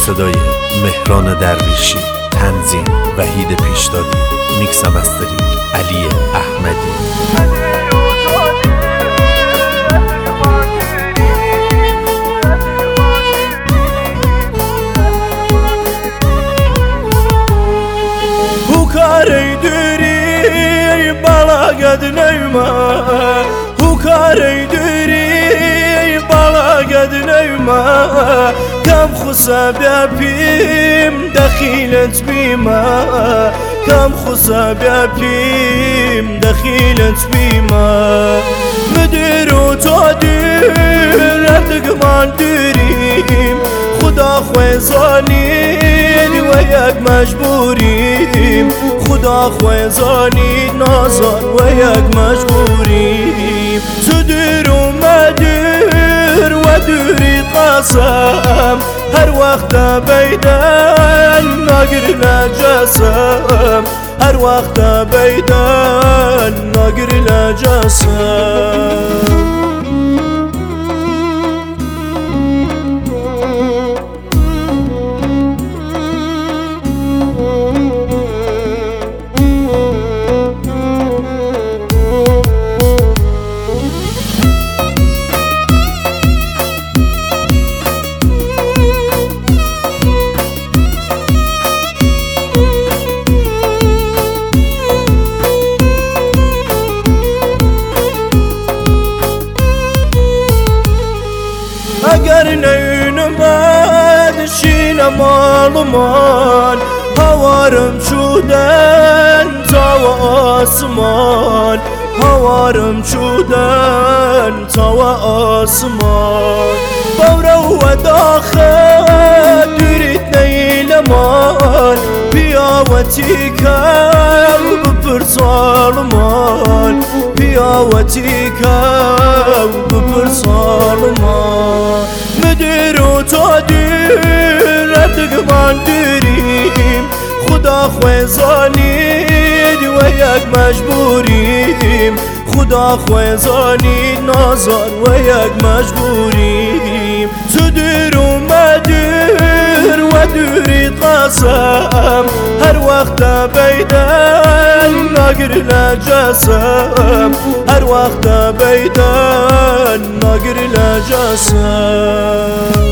صدای مهران درویشی، تنظیم وحید پیشدادی، میکس و مسترینگ علی احمدی. هوکاری دوری بالا قد نوما، هوکاری دوری بالا قد نوما، كم خصاب يا بيم دخيلت بيما، كم خصاب يا بيم دخيلت بيما، مدير وتادير ارتقمان دوريم، خدا خوي زاني وياك مجبوريم، خدا خوي زاني نازل وياك مجبوريم، تدير ومدير ودوري قاسم، هر وقت بيدن ناقر لجسم، هر وقت بيدن ناقر لجسم. اگر نینمد شین مالمان، هوارم شدن تا آسمان، هوارم شدن تا آسمان، بورو و داخل دورت نیلمان، بیا و تیکم بپر سالمان، بیا و تیکم بپر سالمان، مدیر و تادیر ارتقمان دوریم، خدا خوی زانید و یک مجبوریم، خدا خوی زانید نازار و یک مجبوریم، تدیر و مدیر و دوری قاسم، هر وقت بیدن ناقر لجسم، هر وقت بیدن ناقر لجسم.